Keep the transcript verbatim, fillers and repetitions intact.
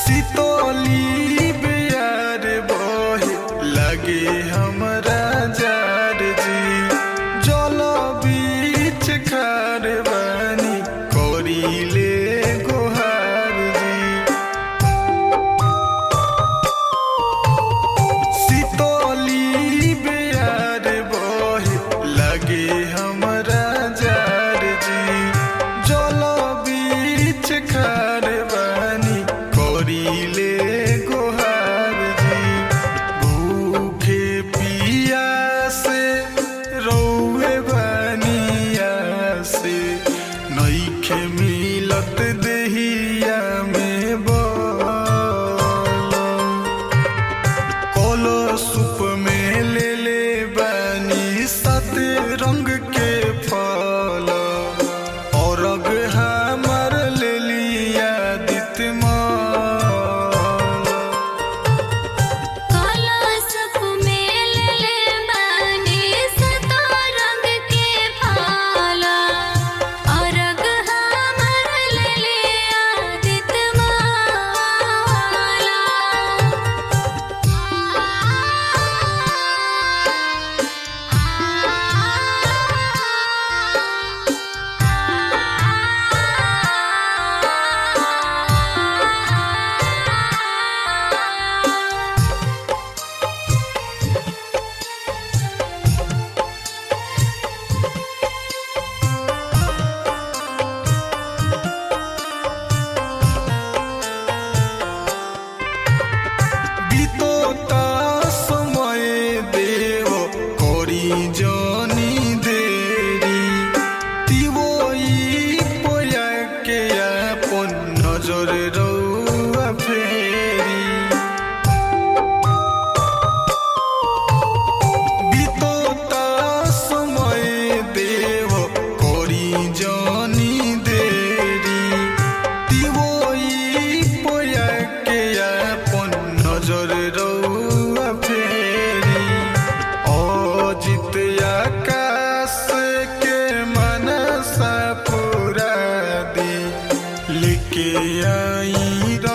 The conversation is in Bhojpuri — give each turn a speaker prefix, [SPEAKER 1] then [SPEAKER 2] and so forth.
[SPEAKER 1] शीतली बेयार बहे लगे हमरा जार जी। जल बीच खार बानी करीले गोहार जी। शीतली बेयार बहे लगे हमरा जार जी। जल बीच खार बानी करीले गोहार जी। भूखे पियासे रौवे बानिया से नइखे मिलत देहिया में बल। कलशुप में ले ले बानी सात रंग के फल। अरग हमर ले लिया दित
[SPEAKER 2] कलशुप में ले ले बानी सात रंग के फल। अरग हमर ले लिया दित
[SPEAKER 1] बीतोता समय देव करी जनी देरी। तिवोई पोया के अपन नजर रउआ फेरी। बीतोता समय देव करी जनी देरी। तिवोई पोया के अपन नजर रउआ फेरी। अजित आकाश के मनसा पूरा दी लेके आई।